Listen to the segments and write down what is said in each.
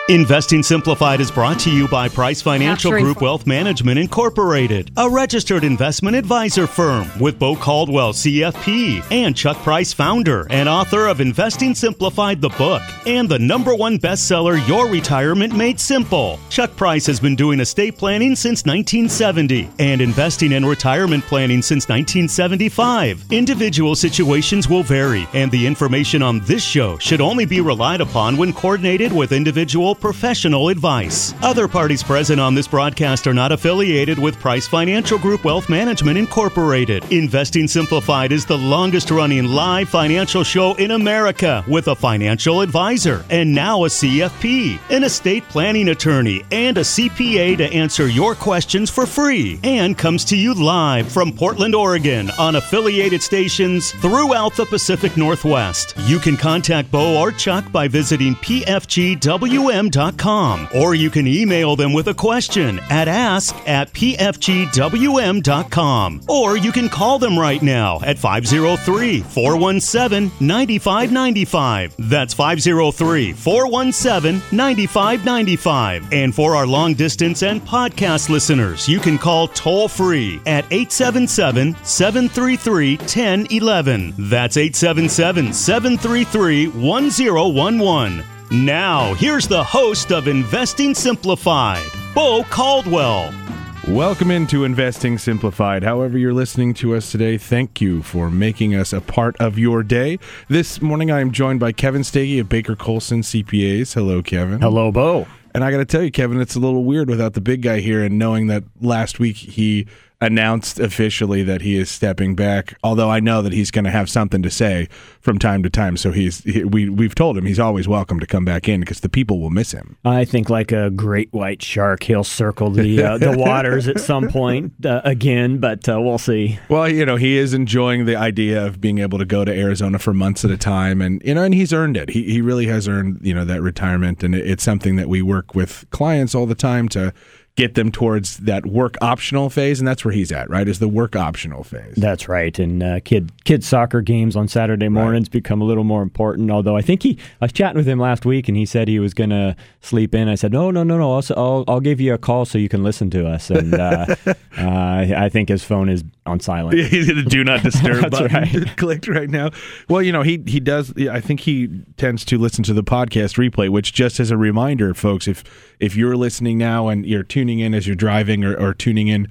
Investing Simplified is brought to you by Price Financial Group Wealth Management Incorporated, a registered investment advisor firm with Bo Caldwell, CFP, and Chuck Price, founder and author of Investing Simplified, the book, and the #1 bestseller, Your Retirement Made Simple. Chuck Price has been doing estate planning since 1970 and investing in retirement planning since 1975. Individual situations will vary, and the information on this show should only be relied upon when coordinated with individual professional advice. Other parties present on this broadcast are not affiliated with Price Financial Group Wealth Management Incorporated. Investing Simplified is the longest-running live financial show in America with a financial advisor and now a CFP, an estate planning attorney, and a CPA to answer your questions for free, and comes to you live from Portland, Oregon on affiliated stations throughout the Pacific Northwest. You can contact Bo or Chuck by visiting pfgwm.com, or you can email them with a question at ask@pfgwm.com, or you can call them right now at 503-417-9595. That's 503-417-9595. And for our long distance and podcast listeners, you can call toll-free at 877-733-1011. That's 877-733-1011. Now, here's the host of Investing Simplified, Bo Caldwell. Welcome into Investing Simplified. However you're listening to us today, thank you for making us a part of your day. This morning I am joined by Kevin Stagey of Baker Colson CPAs. Hello, Kevin. Hello, Bo. And I got to tell you, Kevin, it's a little weird without the big guy here and knowing that last week he announced officially that he is stepping back, although I know that he's going to have something to say from time to time. So we've told him he's always welcome to come back in because the people will miss him. I think like a great white shark, he'll circle the waters at some point again, but we'll see. Well, he is enjoying the idea of being able to go to Arizona for months at a time, and and he's earned it. He really has earned that retirement, and it's something that we work with clients all the time to get them towards that work optional phase, and that's where he's at, right? Is the work optional phase. That's right. And kids soccer games on Saturday mornings become a little more important. Although I think I was chatting with him last week, and he said he was going to sleep in. I said, no. I'll give you a call so you can listen to us. And I think his phone is on silent. He's going to do not disturb button right. Clicked right now. Well, he does. I think he tends to listen to the podcast replay, which, just as a reminder, folks, if you're listening now and you're tuning in as you're driving or tuning in,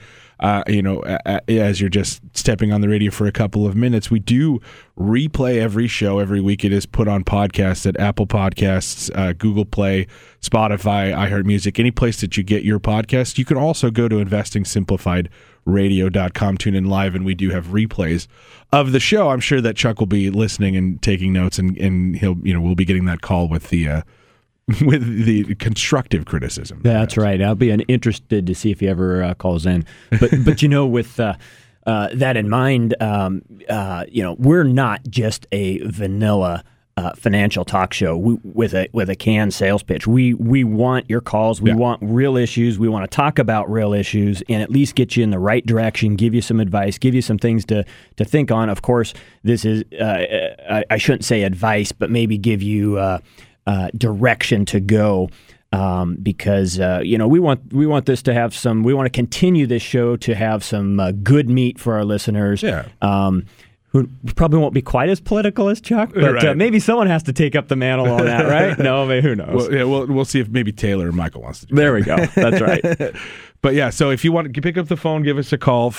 as you're just stepping on the radio for a couple of minutes, we do replay every show every week. It is put on podcasts at Apple Podcasts, Google Play, Spotify, iHeartMusic, any place that you get your podcast. You can also go to investingsimplifiedradio.com, tune in live, and we do have replays of the show. I'm sure that Chuck will be listening and taking notes, and he'll we'll be getting that call with the constructive criticism. That's right. I'll be interested to see if he ever calls in. But with that in mind, we're not just a vanilla financial talk show with a canned sales pitch. We want your calls. We want real issues. We want to talk about real issues and at least get you in the right direction, give you some advice, give you some things to think on. Of course, this is I shouldn't say advice, but maybe give you direction to go, because we want this to have some. We want to continue this show to have some good meat for our listeners. Yeah. Who probably won't be quite as political as Chuck, but right. Maybe someone has to take up the mantle on that, right? No, who knows? Well, we'll see if maybe Taylor or Michael wants to do There we go. That's right. But yeah, so if you want to pick up the phone, give us a call,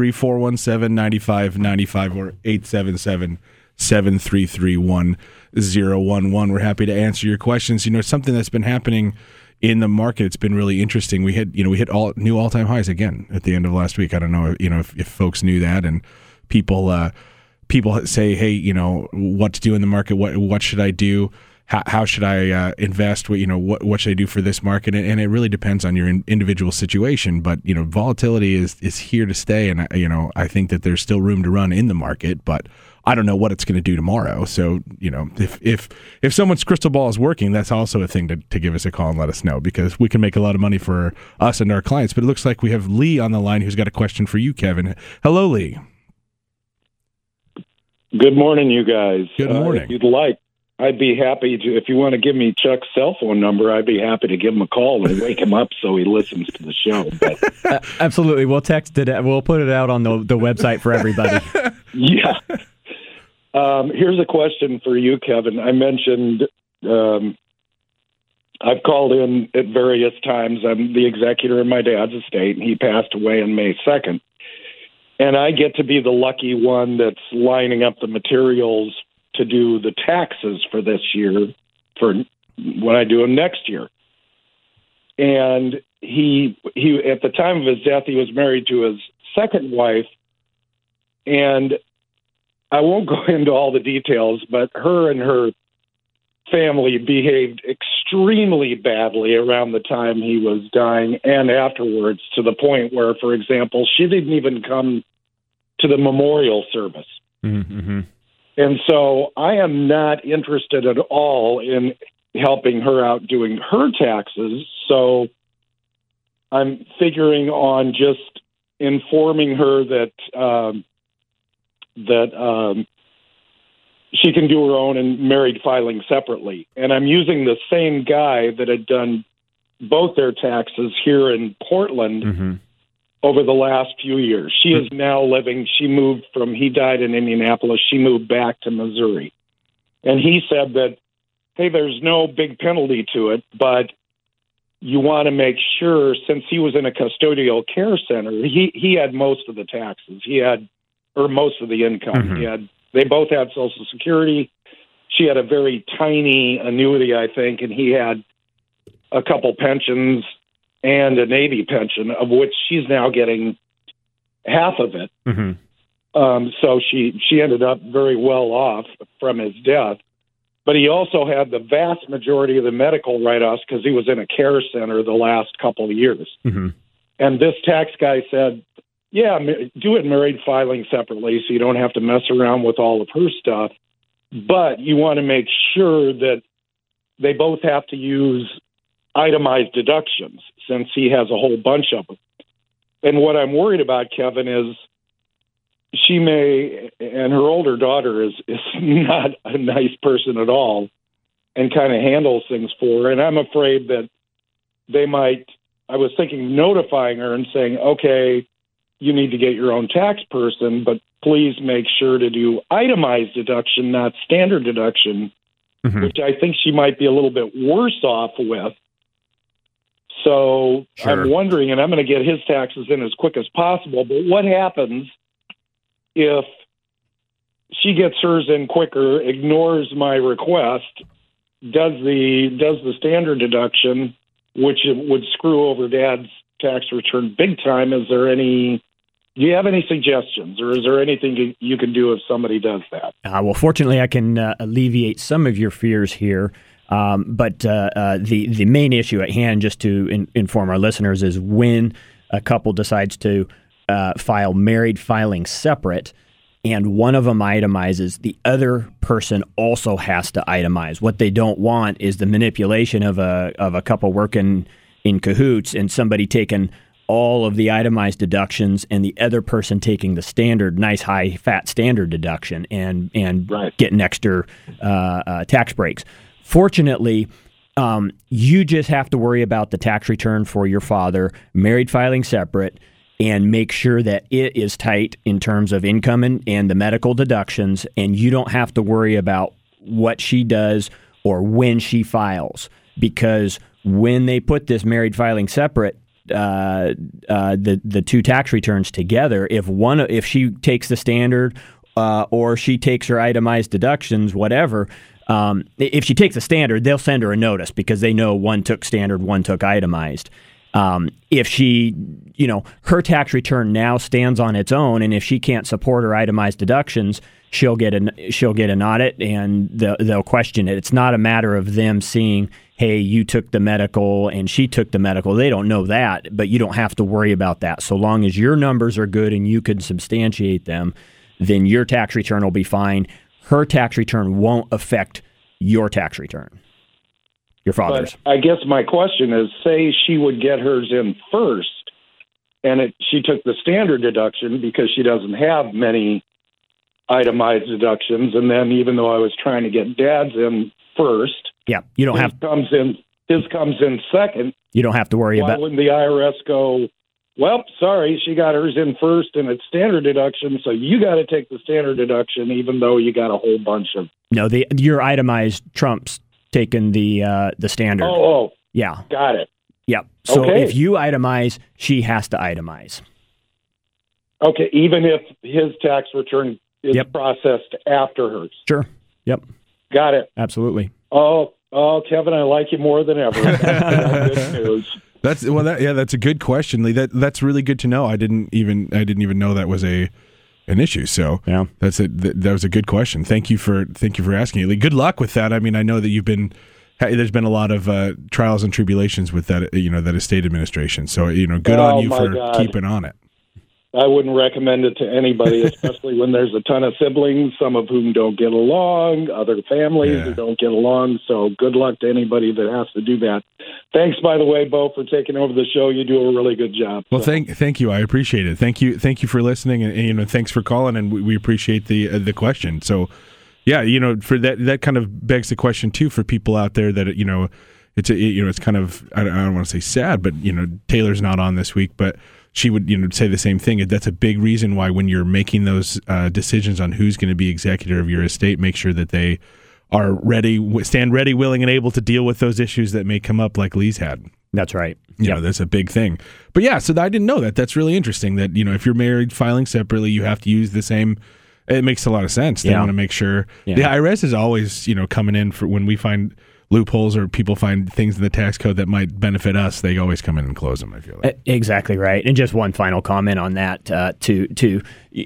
503-417-9595 or 877-733-1011. We're happy to answer your questions. Something that's been happening in the market, it's been really interesting. We hit new all-time highs again at the end of last week. I don't know, if folks knew that, and people say, hey, what to do in the market? What should I do? How should I invest? What should I do for this market? And it really depends on your individual situation. But volatility is here to stay, and I think that there's still room to run in the market. But I don't know what it's going to do tomorrow. So if someone's crystal ball is working, that's also a thing to give us a call and let us know, because we can make a lot of money for us and our clients. But it looks like we have Lee on the line who's got a question for you, Kevin. Hello, Lee. Good morning, you guys. Good morning. If you'd like, I'd be happy to, if you want to give me Chuck's cell phone number, I'd be happy to give him a call and wake him up so he listens to the show. But, absolutely. We'll text it. We'll put it out on the website for everybody. Yeah. Here's a question for you, Kevin. I mentioned I've called in at various times. I'm the executor in my dad's estate, and he passed away on May 2nd. And I get to be the lucky one that's lining up the materials to do the taxes for this year, for when I do them next year. And he at the time of his death, he was married to his second wife, and I won't go into all the details, but her and her family behaved extremely badly around the time he was dying and afterwards, to the point where, for example, she didn't even come to the memorial service. Mm-hmm. And so I am not interested at all in helping her out doing her taxes. So I'm figuring on just informing her that she can do her own and married filing separately. And I'm using the same guy that had done both their taxes here in Portland over the last few years. She is now living, he died in Indianapolis. She moved back to Missouri. And he said that, hey, there's no big penalty to it, but you want to make sure, since he was in a custodial care center, he had most of the taxes. Or most of the income. They both had Social Security. She had a very tiny annuity, I think, and he had a couple pensions and a Navy pension, of which she's now getting half of it. So she ended up very well off from his death. But he also had the vast majority of the medical write-offs because he was in a care center the last couple of years. And this tax guy said, yeah, do it married filing separately so you don't have to mess around with all of her stuff. But you want to make sure that they both have to use itemized deductions, since he has a whole bunch of them. And what I'm worried about, Kevin, is she may, and her older daughter is not a nice person at all and kind of handles things for her. And I'm afraid that I was thinking notifying her and saying, okay, you need to get your own tax person, but please make sure to do itemized deduction, not standard deduction, which I think she might be a little bit worse off with. So I'm wondering, and I'm going to get his taxes in as quick as possible, but what happens if she gets hers in quicker, ignores my request, does the standard deduction, which would screw over Dad's tax return big time? Do you have any suggestions, or is there anything you can do if somebody does that? Well, fortunately, I can alleviate some of your fears here. But the main issue at hand, just to inform our listeners, is when a couple decides to file married filing separate, and one of them itemizes, the other person also has to itemize. What they don't want is the manipulation of a couple working in cahoots and somebody taking all of the itemized deductions and the other person taking the standard, nice high fat standard deduction and getting extra tax breaks. Fortunately, you just have to worry about the tax return for your father, married filing separate, and make sure that it is tight in terms of income and the medical deductions, and you don't have to worry about what she does or when she files, because when they put this married filing separate, the two tax returns together, if she takes the standard or she takes her itemized deductions, whatever, if she takes the standard, they'll send her a notice because they know one took standard, one took itemized. If she, her tax return now stands on its own, and if she can't support her itemized deductions, she'll get an audit, and they'll question it. It's not a matter of them seeing, hey, you took the medical and she took the medical. They don't know that, but you don't have to worry about that. So long as your numbers are good and you can substantiate them, then your tax return will be fine. Her tax return won't affect your tax return. Your father's. But I guess my question is, say she would get hers in first, and she took the standard deduction because she doesn't have many itemized deductions. And then even though I was trying to get Dad's in first, you don't have his comes in second. You don't have to worry about. Why wouldn't the IRS go, well, sorry, she got hers in first and it's standard deduction, so you got to take the standard deduction even though you got a whole bunch of... No, your itemized trumps taking the standard. Oh, yeah. Got it. Yep. So if you itemize, she has to itemize. Okay, even if his tax return is processed after hers. Sure. Yep. Got it. Absolutely. Oh, Kevin, I like you more than ever. That's good news. That's a good question, Lee. That's really good to know. I didn't even know that was an issue. So that was a good question. Thank you for asking it, Lee. Good luck with that. I mean, I know that there's been a lot of trials and tribulations with that, that estate administration. So good on you for keeping on it. I wouldn't recommend it to anybody, especially when there's a ton of siblings, some of whom don't get along, other families who don't get along. So good luck to anybody that has to do that. Thanks, by the way, Bo, for taking over the show. You do a really good job. Well, thank you. I appreciate it. Thank you for listening, and thanks for calling, and we appreciate the question. So, for that kind of begs the question too for people out there that it's kind of I don't want to say sad, but Taylor's not on this week, but she would say the same thing. That's a big reason why when you're making those decisions on who's going to be executor of your estate, make sure that they are stand ready, willing, and able to deal with those issues that may come up like Lee's had. That's right. That's a big thing. But so I didn't know that. That's really interesting that, if you're married filing separately, you have to use the same. It makes a lot of sense. They want to make sure. The IRS is always, coming in for when we find loopholes or people find things in the tax code that might benefit us, they always come in and close them, I feel like. Exactly right. And just one final comment on that to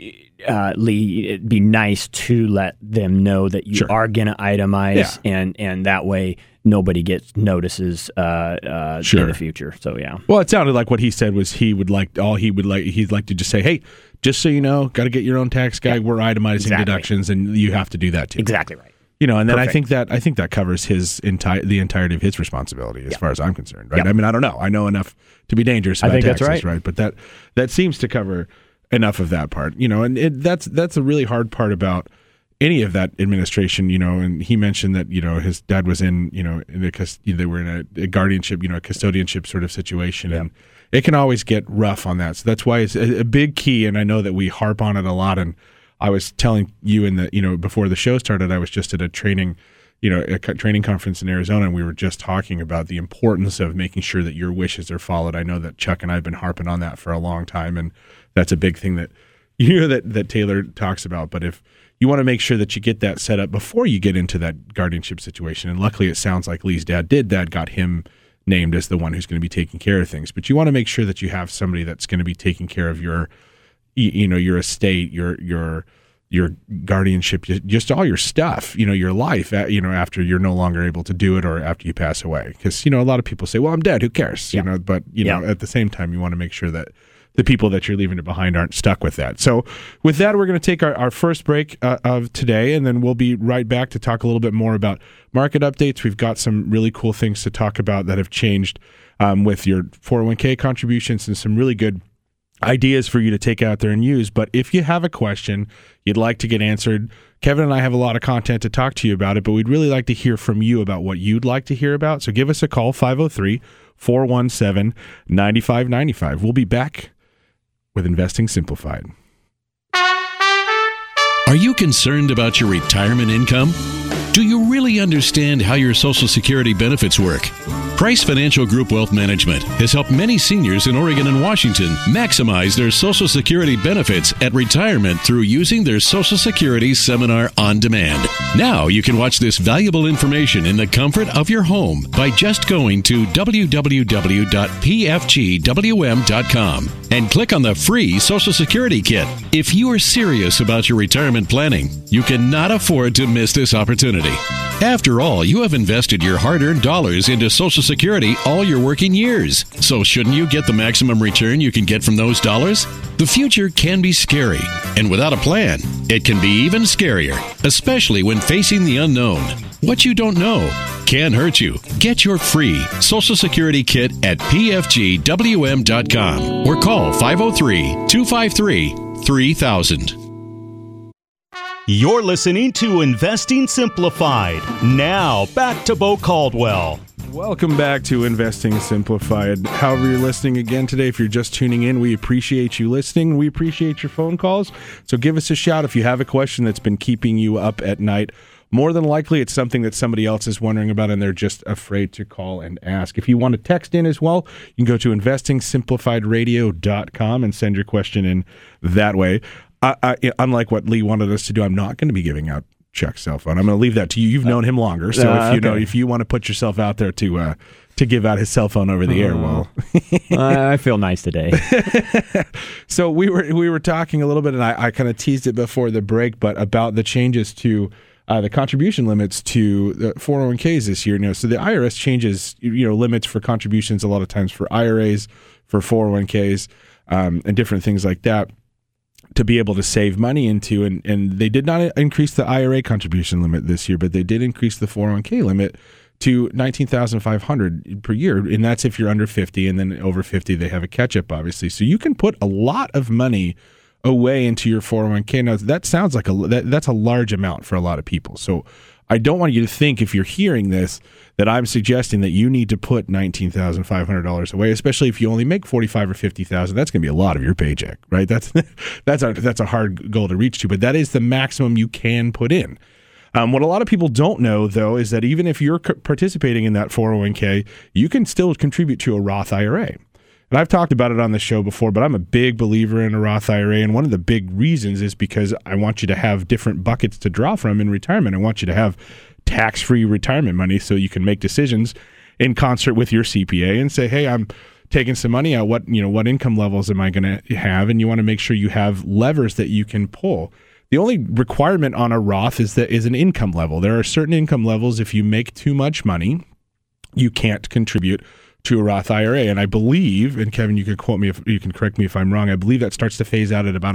Lee, it'd be nice to let them know that you are going to itemize and that way nobody gets notices in the future. So, Well, it sounded like what he said was he'd like to just say, hey, just so you know, got to get your own tax guy. We're itemizing deductions and you have to do that too. Exactly right. And then I think that covers the entirety of his responsibility as far as I'm concerned, right? Yep. I mean, I don't know. I know enough to be dangerous about taxes, that's right. But that seems to cover enough of that part, and that's a really hard part about any of that administration, and he mentioned that, his dad was in they were in a guardianship, a custodianship sort of situation, and it can always get rough on that. So that's why it's a big key, and I know that we harp on it a lot, and I was telling you before the show started, I was just at a training conference in Arizona, and we were just talking about the importance of making sure that your wishes are followed. I know that Chuck and I have been harping on that for a long time, and that's a big thing that that Taylor talks about. But if you want to make sure that you get that set up before you get into that guardianship situation, and luckily it sounds like Lee's dad did that, got him named as the one who's going to be taking care of things. But you want to make sure that you have somebody that's going to be taking care of your estate, your guardianship, just all your stuff, your life, after you're no longer able to do it or after you pass away. Because, a lot of people say, well, I'm dead, who cares? But, at the same time, you want to make sure that the people that you're leaving it behind aren't stuck with that. So with that, we're going to take our first break of today, and then we'll be right back to talk a little bit more about market updates. We've got some really cool things to talk about that have changed with your 401k contributions and some really good ideas for you to take out there and use. But if you have a question you'd like to get answered, Kevin and I have a lot of content to talk to you about it, but we'd really like to hear from you about what you'd like to hear about. So give us a call, 503-417-9595. We'll be back with Investing Simplified. Are you concerned about your retirement income? Do you really understand how your Social Security benefits work? Price Financial Group Wealth Management has helped many seniors in Oregon and Washington maximize their Social Security benefits at retirement through using their Social Security Seminar on demand. Now you can watch this valuable information in the comfort of your home by just going to www.pfgwm.com and click on the free Social Security Kit. If you are serious about your retirement planning, you cannot afford to miss this opportunity. After all, you have invested your hard-earned dollars into Social Security all your working years. So shouldn't you get the maximum return you can get from those dollars? The future can be scary, and without a plan, it can be even scarier, especially when facing the unknown. What you don't know can hurt you. Get your free Social Security Kit at pfgwm.com or call 503-253-3000. You're listening to Investing Simplified. Now, back to Bo Caldwell. Welcome back to Investing Simplified. However you're listening again today, if you're just tuning in, we appreciate you listening. We appreciate your phone calls. So give us a shout if you have a question that's been keeping you up at night. More than likely, it's something that somebody else is wondering about and they're just afraid to call and ask. If you want to text in as well, you can go to investingsimplifiedradio.com and send your question in that way. Unlike what Lee wanted us to do, I'm not going to be giving out Chuck's cell phone. I'm going to leave that to you. You've known him longer, so if you want to put yourself out there to give out his cell phone over the air, well, I feel nice today. So we were talking a little bit, and I kind of teased it before the break, but about the changes to the contribution limits to the 401ks this year. So the IRS changes limits for contributions a lot of times for IRAs, for 401ks, and different things like that, to be able to save money into, and they did not increase the IRA contribution limit this year, but they did increase the 401k limit to $19,500 per year, and that's if you're under 50, and then over 50 they have a catch-up, obviously. So you can put a lot of money away into your 401k. Now that sounds like that's a large amount for a lot of people. So I don't want you to think, if you're hearing this, that I'm suggesting that you need to put $19,500 away, especially if you only make $45,000 or $50,000. That's going to be a lot of your paycheck, right? That's a hard goal to reach to, but that is the maximum you can put in. What a lot of people don't know, though, is that even if you're participating in that 401k, you can still contribute to a Roth IRA. And I've talked about it on the show before, but I'm a big believer in a Roth IRA, and one of the big reasons is because I want you to have different buckets to draw from in retirement. I want you to have tax-free retirement money so you can make decisions in concert with your CPA and say, hey, I'm taking some money out. What income levels am I going to have? And you want to make sure you have levers that you can pull. The only requirement on a Roth is an income level. There are certain income levels. If you make too much money, you can't contribute to a Roth IRA. And I believe, and Kevin, you can correct me if I'm wrong, I believe that starts to phase out at about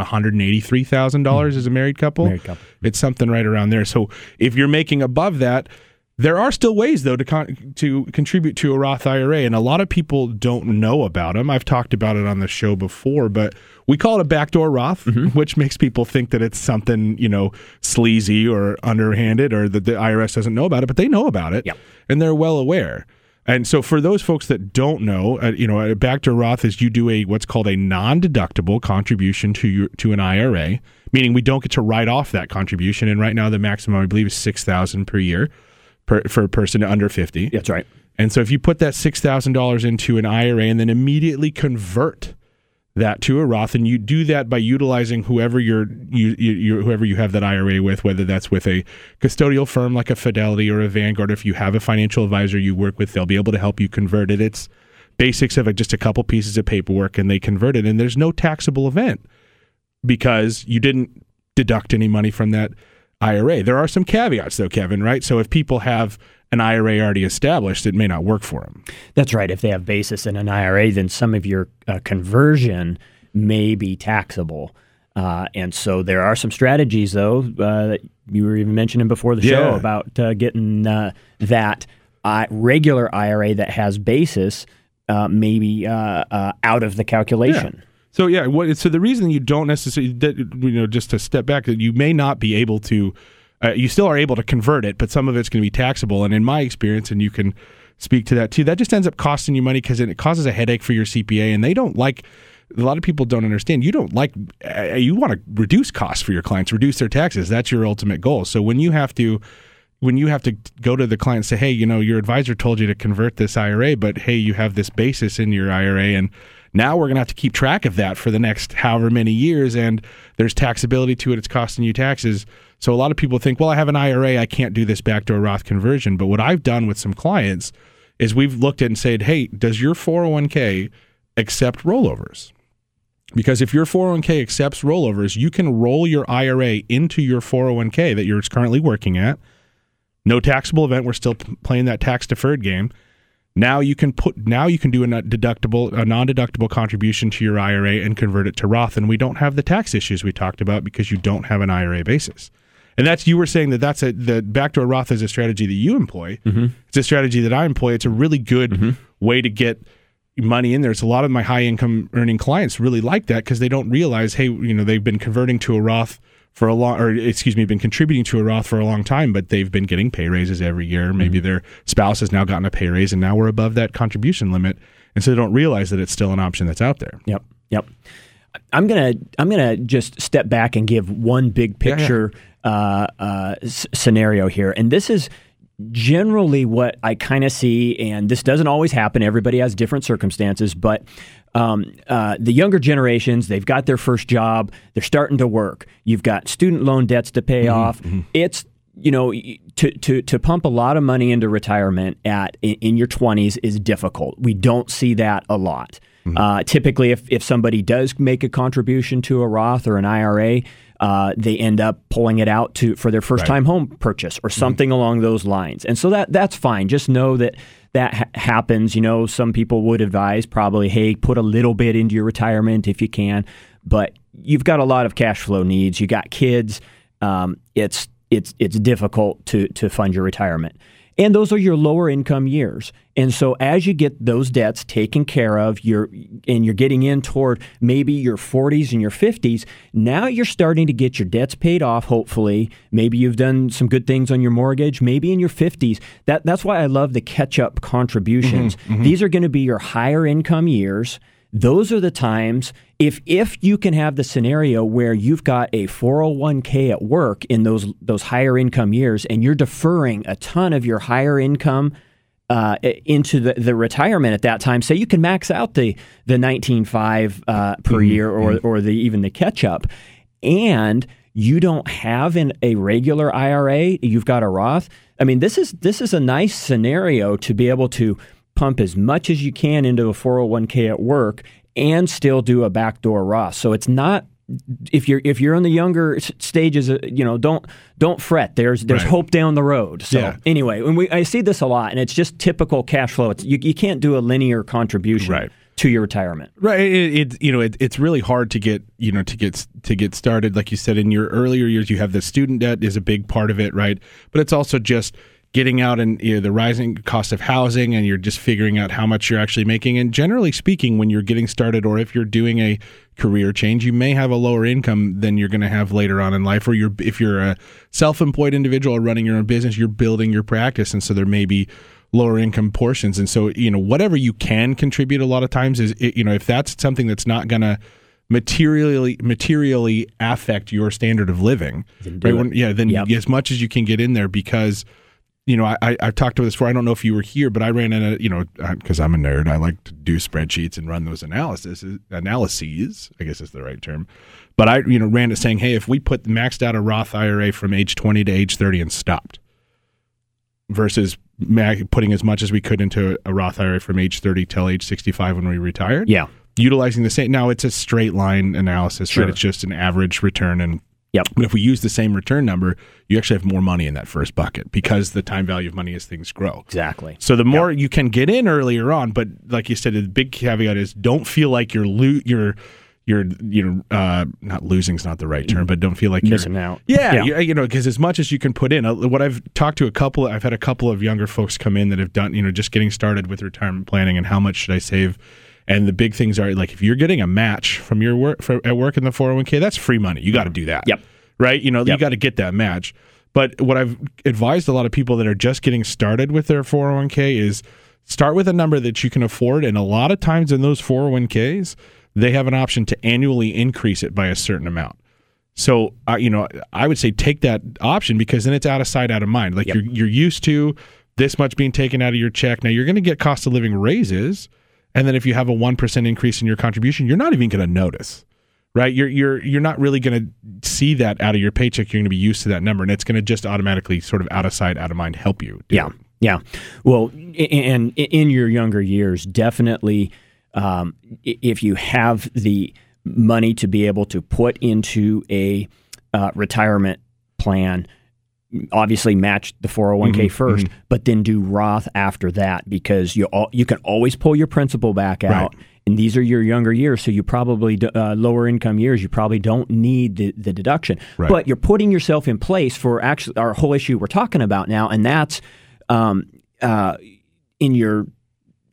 $183,000 as a married couple. It's something right around there. So if you're making above that, there are still ways, though, to contribute to a Roth IRA, and a lot of people don't know about them. I've talked about it on the show before, but we call it a backdoor Roth, which makes people think that it's something, sleazy or underhanded, or that the IRS doesn't know about it, but they know about it, and they're well aware. And so for those folks that don't know, a backdoor Roth is you do what's called a non-deductible contribution to an IRA, meaning we don't get to write off that contribution. And right now the maximum, I believe, is $6,000 per year for a person under 50. That's right. And so if you put that $6,000 into an IRA and then immediately convert that to a Roth, and you do that by utilizing whoever whoever you have that IRA with, whether that's with a custodial firm like a Fidelity or a Vanguard. If you have a financial advisor you work with, they'll be able to help you convert it. It's basics of just a couple pieces of paperwork, and they convert it, and there's no taxable event because you didn't deduct any money from that IRA. There are some caveats, though, Kevin, right? So if people have an IRA already established, it may not work for them. That's right. If they have basis in an IRA, then some of your conversion may be taxable. And so there are some strategies, though, that you were even mentioning before the show about getting that regular IRA that has basis maybe out of the calculation. Yeah. So so the reason you don't necessarily, just to step back, that you may not be able to, you still are able to convert it, but some of it's going to be taxable. And in my experience, and you can speak to that too, that just ends up costing you money because it causes a headache for your CPA, and they don't like. A lot of people don't understand. You don't like. You want to reduce costs for your clients, reduce their taxes. That's your ultimate goal. So when you have to go to the client and say, hey, your advisor told you to convert this IRA, but hey, you have this basis in your IRA, and now we're going to have to keep track of that for the next however many years, and there's taxability to it. It's costing you taxes. So a lot of people think, well, I have an IRA, I can't do this backdoor Roth conversion. But what I've done with some clients is we've looked at and said, hey, does your 401k accept rollovers? Because if your 401k accepts rollovers, you can roll your IRA into your 401k that you're currently working at. No taxable event. We're still playing that tax-deferred game. Now you can do a non-deductible contribution to your IRA and convert it to Roth, and we don't have the tax issues we talked about because you don't have an IRA basis. And you were saying the backdoor Roth is a strategy that you employ. Mm-hmm. It's a strategy that I employ. It's a really good way to get money in there. It's a lot of my high income earning clients really like that because they don't realize, hey, they've been converting to a Roth been contributing to a Roth for a long time, but they've been getting pay raises every year. Maybe their spouse has now gotten a pay raise, and now we're above that contribution limit, and so they don't realize that it's still an option that's out there. Yep. I'm gonna just step back and give one big picture scenario here, and this is generally what I kind of see, and this doesn't always happen. Everybody has different circumstances, but the younger generations, they've got their first job, they're starting to work. You've got student loan debts to pay off. It's to pump a lot of money into retirement in your 20s is difficult. We don't see that a lot. Typically, if somebody does make a contribution to a Roth or an IRA, they end up pulling it out for their first-time home purchase or something along those lines. And so that's fine. Just know that happens. Some people would advise probably, hey, put a little bit into your retirement if you can. But you've got a lot of cash flow needs. You got kids. It's difficult to fund your retirement. And those are your lower income years. And so as you get those debts taken care of, you're getting in toward maybe your 40s and your 50s, now you're starting to get your debts paid off, hopefully. Maybe you've done some good things on your mortgage, maybe in your 50s. That's why I love the catch-up contributions. These are going to be your higher income years. Those are the times, if you can have the scenario where you've got a 401k at work in those higher income years, and you're deferring a ton of your higher income into the retirement at that time. Say you can max out the 19.5 per year or even the catch up, and you don't have a regular IRA, you've got a Roth. I mean, this is a nice scenario to be able to pump as much as you can into a 401k at work and still do a backdoor Roth. So it's not, if you're in the younger stages, don't fret. There's hope down the road. So anyway, I see this a lot, and it's just typical cash flow. You can't do a linear contribution to your retirement. Right. It's really hard to get started. Like you said, in your earlier years, you have the student debt is a big part of it, right? But it's also just getting out and the rising cost of housing, and you're just figuring out how much you're actually making. And generally speaking, when you're getting started, or if you're doing a career change, you may have a lower income than you're going to have later on in life. Or if you're a self-employed individual or running your own business, you're building your practice, and so there may be lower income portions. And so whatever you can contribute a lot of times is if that's something that's not going to materially affect your standard of living, then as much as you can get in there, because I've talked about this before. I don't know if you were here, but I ran in because I'm a nerd, I like to do spreadsheets and run those analyses, I guess is the right term. But I, ran it saying, hey, if we maxed out a Roth IRA from age 20 to age 30 and stopped, versus putting as much as we could into a Roth IRA from age 30 till age 65 when we retired. Yeah. Utilizing the same, now it's a straight line analysis, right? It's just an average return, and but if we use the same return number, you actually have more money in that first bucket, because the time value of money as things grow. Exactly. So the more you can get in earlier on, but like you said, the big caveat is don't feel like you're not losing is not the right term, but don't feel like you're missing out. Because as much as you can put in, what I've talked to I've had a couple of younger folks come in that have done, just getting started with retirement planning and how much should I save. And the big things are, like, if you're getting a match from your work at work in the 401k, that's free money. You got to do that. Yep. Right? You got to get that match. But what I've advised a lot of people that are just getting started with their 401k is start with a number that you can afford. And a lot of times in those 401ks, they have an option to annually increase it by a certain amount. So, I would say take that option, because then it's out of sight, out of mind. Like, you're used to this much being taken out of your check. Now, you're going to get cost of living raises. And then if you have a 1% increase in your contribution, you're not even going to notice, right? You're not really going to see that out of your paycheck. You're going to be used to that number, and it's going to just automatically sort of out of sight, out of mind help you. Yeah. Well, and in your younger years, definitely, if you have the money to be able to put into a retirement plan, obviously match the 401k first, but then do Roth after that, because you can always pull your principal back out. Right. And these are your younger years, so you probably lower income years. You probably don't need the deduction, but you're putting yourself in place for actually our whole issue we're talking about now, and that's in your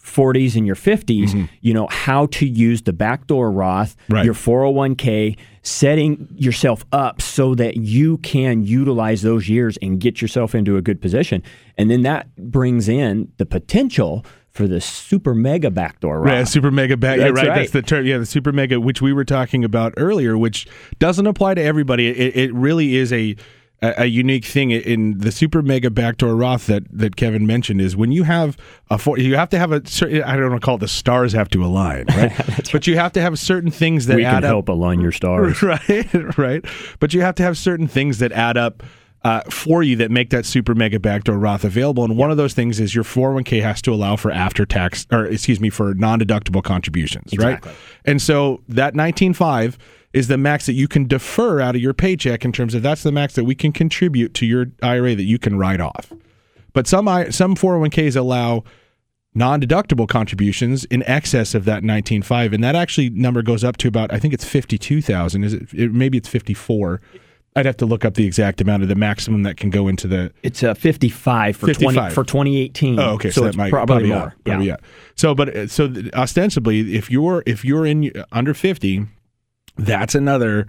40s and your 50s, you know, how to use the backdoor Roth, your 401k, setting yourself up so that you can utilize those years and get yourself into a good position. And then that brings in the potential for the super mega backdoor Roth. Yeah, super mega That's the term. Yeah, the super mega, which we were talking about earlier, which doesn't apply to everybody. It really is a unique thing in the super mega backdoor Roth that Kevin mentioned is when you have you have to have a certain, I don't want to call it the stars have to align, right? But you have to have certain things that we can help align your stars, right. But you have to have certain things that add up for you that make that super mega backdoor Roth available. And one of those things is your 401k has to allow for for non-deductible contributions, right? And so that 19.5 is the max that you can defer out of your paycheck in terms of that's the max that we can contribute to your IRA that you can write off. But some 401ks allow non-deductible contributions in excess of that 19.5, and that actually number goes up to about, I think it's 52,000. Maybe it's 54. I'd have to look up the exact amount of the maximum that can go into the. It's 55 for 2018. Oh, okay. So that it's might probably more. Yeah. So ostensibly, if you're under 50. That's another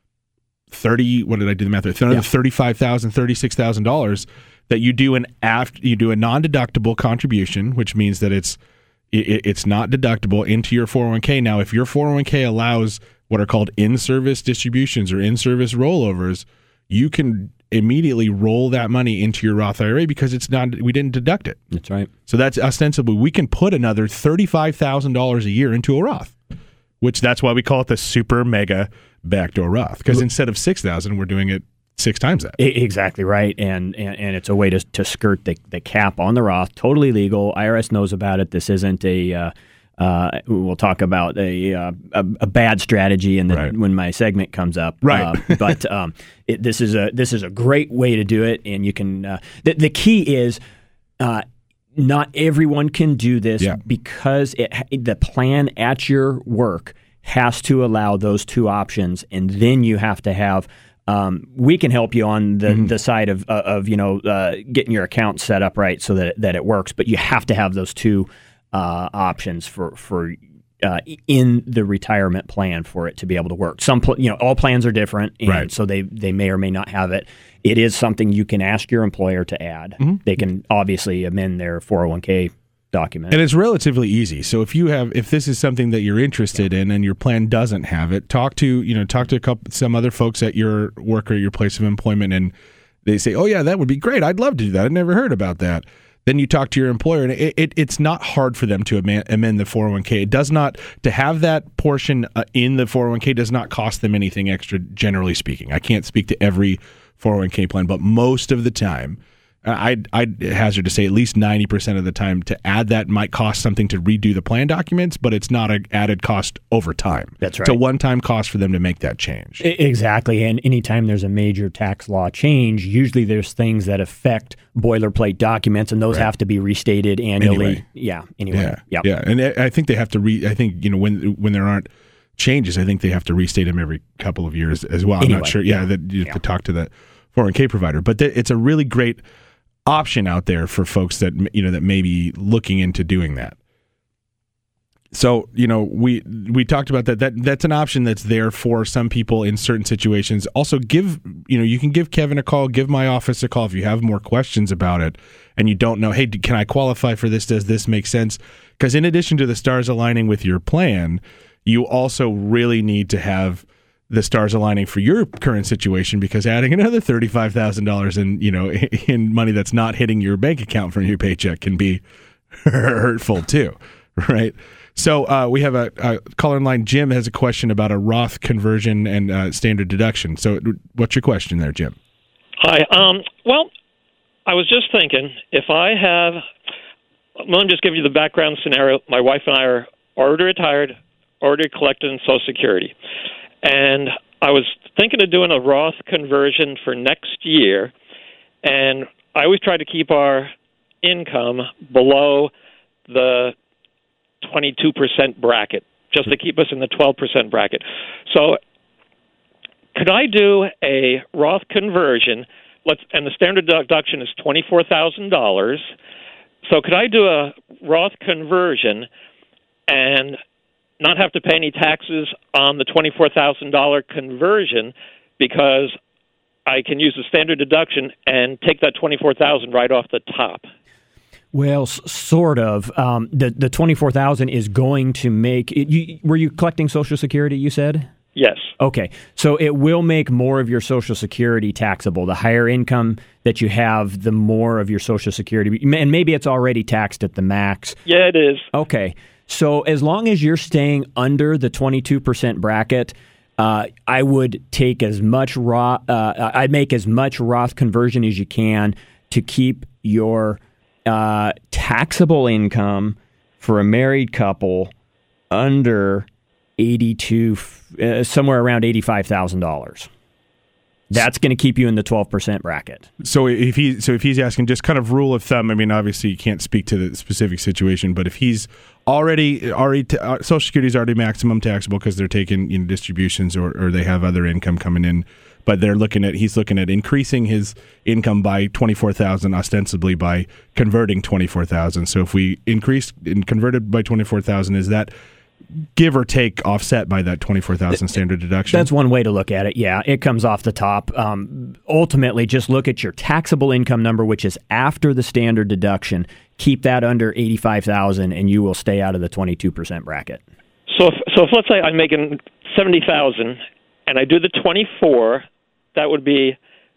30. What did I do the math? It's another $35,000, $36,000 that you do you do a non-deductible contribution, which means that it's not deductible into your 401k. Now, if your 401k allows what are called in-service distributions or in-service rollovers, you can immediately roll that money into your Roth IRA because we didn't deduct it. That's right. So that's ostensibly we can put another $35,000 a year into a Roth. Which that's why we call it the super mega backdoor Roth, because instead of 6,000, we're doing it 6 times that. Exactly right, and it's a way to skirt the cap on the Roth. Totally legal. IRS knows about it. This isn't we'll talk about a bad strategy when my segment comes up. Right, but this is a great way to do it, and you can. The key is. Not everyone can do this because the plan at your work has to allow those two options, and then you have to have. We can help you on the side of getting your account set up right so that it works, but you have to have those two options for in the retirement plan for it to be able to work. All plans are different, and so they may or may not have it. It is something you can ask your employer to add. They can obviously amend their 401k document. And it's relatively easy. So if this is something that you're interested in and your plan doesn't have it, talk to some other folks at your work or your place of employment, and they say, "Oh yeah, that would be great. I'd love to do that. I'd never heard about that." Then you talk to your employer, and it's not hard for them to amend the 401k. It does not, to have that portion in the 401k does not cost them anything extra, generally speaking. I can't speak to every 401k plan, but most of the time, I'd hazard to say at least 90% of the time, to add that might cost something to redo the plan documents, but it's not an added cost over time. That's right. It's a one-time cost for them to make that change. Exactly, and anytime there's a major tax law change, usually there's things that affect boilerplate documents, and those have to be restated annually. Anyway. Yeah. And I think they have to when there aren't changes, I think they have to restate them every couple of years as well. I'm not sure. That you have to talk to the 401k provider, but it's a really great option out there for folks that that may be looking into doing that. So we talked about that's an option that's there for some people in certain situations. Also, you can give Kevin a call, give my office a call if you have more questions about it and you don't know, hey, can I qualify for this? Does this make sense? Because in addition to the stars aligning with your plan, you also really need to have the stars aligning for your current situation, because adding another $35,000 in money that's not hitting your bank account from your paycheck can be hurtful too, right? So we have a caller in line. Jim has a question about a Roth conversion and standard deduction. So what's your question there, Jim? Hi. Well, I was just thinking, if I have, let me just give you the background scenario. My wife and I are already retired, already collected in Social Security. And I was thinking of doing a Roth conversion for next year, and I always try to keep our income below the 22% bracket, just to keep us in the 12% bracket. So could I do a Roth conversion, and the standard deduction is $24,000, So could I do a Roth conversion and not have to pay any taxes on the $24,000 conversion because I can use the standard deduction and take that $24,000 right off the top? Well, sort of. The $24,000 is going to make. Were you collecting Social Security? You said. Yes. Okay. So it will make more of your Social Security taxable. The higher income that you have, the more of your Social Security. And maybe it's already taxed at the max. Yeah, it is. Okay. So as long as you're staying under the 22% bracket, I would take as much I'd make as much Roth conversion as you can to keep your taxable income for a married couple under somewhere around $85,000. That's going to keep you in the 12% bracket. So if he's asking just kind of rule of thumb, I mean, obviously you can't speak to the specific situation, but if he's already Social Security is already maximum taxable because they're taking distributions or they have other income coming in, but he's looking at increasing his income by $24,000 ostensibly by converting $24,000. So if we increased and converted by $24,000, is that give or take offset by that $24,000 standard deduction? That's one way to look at it. Yeah, it comes off the top. Ultimately, just look at your taxable income number, which is after the standard deduction. Keep that under $85,000, and you will stay out of the 22% bracket. So if let's say I'm making $70,000, and I do the 24, that would be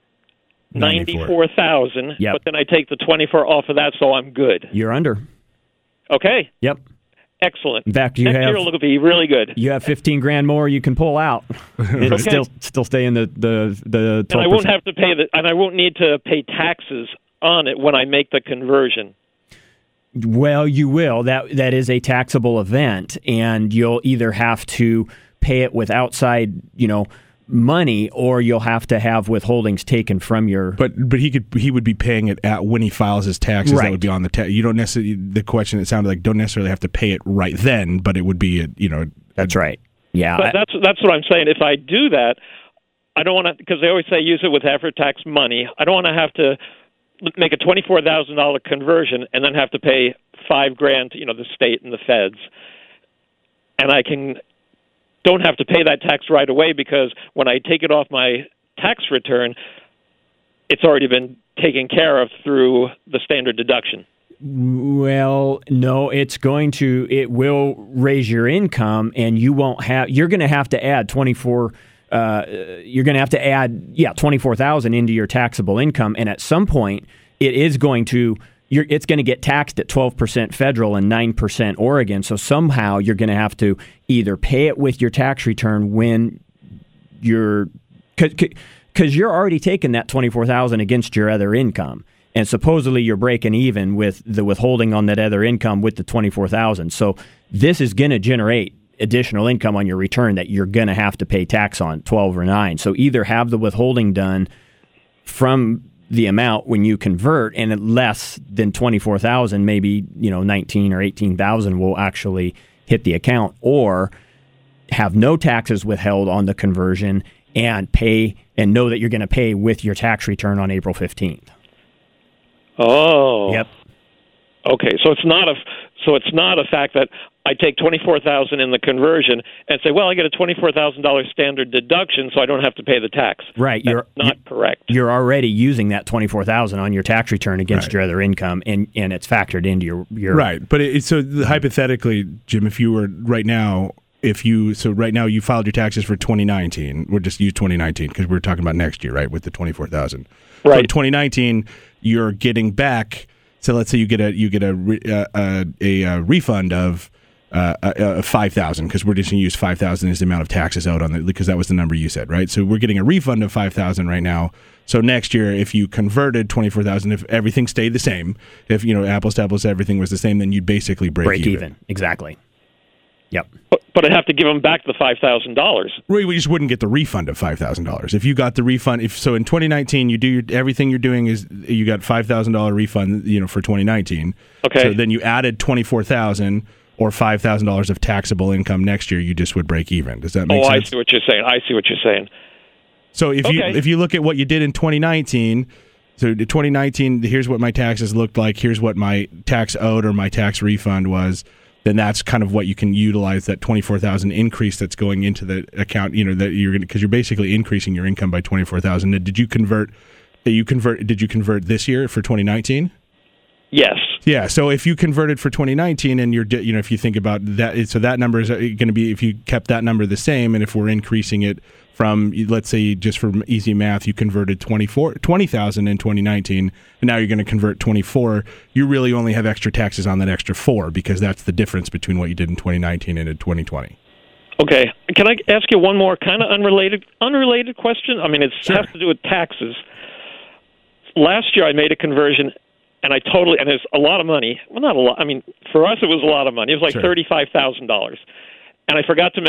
$94,000. Yep. But then I take the 24 off of that, so I'm good. You're under. Okay. Yep. Excellent. In fact, next year will be really good. You have $15,000 more you can pull out. And okay. still stay in the 12%. And I won't have to pay and I won't need to pay taxes on it when I make the conversion. Well, you will. That is a taxable event, and you'll either have to pay it with outside, money, or you'll have to have withholdings taken from your. But he would be paying it when he files his taxes. Right. That would be on the tax. You don't necessarily. The question, it sounded like, don't necessarily have to pay it right then, but it would be That's right. Yeah. But that's what I'm saying. If I do that, I don't want to, because they always say use it with after-tax money. I don't want to have to make a $24,000 conversion and then have to pay $5,000 to the state and the feds, and I don't have to pay that tax right away because when I take it off my tax return, it's already been taken care of through the standard deduction. Well, no, it will raise your income, and you're going to have to add 24. You're going to have to add $24,000 into your taxable income, and at some point, it's going to get taxed at 12% federal and 9% Oregon. So somehow you're going to have to either pay it with your tax return when because you're already taking that $24,000 against your other income, and supposedly you're breaking even with the withholding on that other income with the $24,000. So this is going to generate additional income on your return that you're going to have to pay tax on, 12 or 9. So either have the withholding done from the amount when you convert, and at less than 24,000, maybe 19 or 18,000 will actually hit the account, or have no taxes withheld on the conversion and pay and know that you're going to pay with your tax return on April 15th. Oh. Yep. Okay, so it's not a fact that I take $24,000 in the conversion and say, well, I get a $24,000 standard deduction, so I don't have to pay the tax. Right, That's not correct. You're already using that $24,000 on your tax return against right. your other income, and it's factored into your right. But hypothetically, Jim, if you were right now. Right now you filed your taxes for 2019. We'll just use 2019 because we're talking about next year, right? With the 24,000. Right. So 2019, you're getting back. So let's say you get a refund of 5,000 because we're just going to use 5,000 as the amount of taxes out on it because that was the number you said, right? So we're getting a refund of 5,000 right now. So next year, if you converted 24,000, if everything stayed the same, if apples to apples, everything was the same, then you'd basically break even. Exactly. Yep. But I'd have to give them back the $5,000. We just wouldn't get the refund of $5,000. If you got the refund, in 2019 you do everything you're doing is you got $5,000 refund, for 2019. Okay. So then you added 24,000 or $5,000 of taxable income next year, you just would break even. Does that make sense? I see what you're saying. So if you look at what you did in 2019, So 2019, here's what my taxes looked like. Here's what my tax owed or my tax refund was. Then that's kind of what you can utilize, that $24,000 increase that's going into the account. That you're going because you're basically increasing your income by $24,000. Did you convert? Did you convert this year for 2019? Yes. Yeah. So if you converted for 2019, and if you think about that, so that number is going to be, if you kept that number the same, and if we're increasing it from, let's say, just for easy math, you converted 20,000 in 2019, and now you're going to convert 24. You really only have extra taxes on that extra 4 because that's the difference between what you did in 2019 and in 2020. Okay. Can I ask you one more kind of unrelated question? I mean, it has to do with taxes. Last year, I made a conversion. And and it's a lot of money. Well, not a lot. I mean, for us, it was a lot of money. It was like $35,000. And I forgot to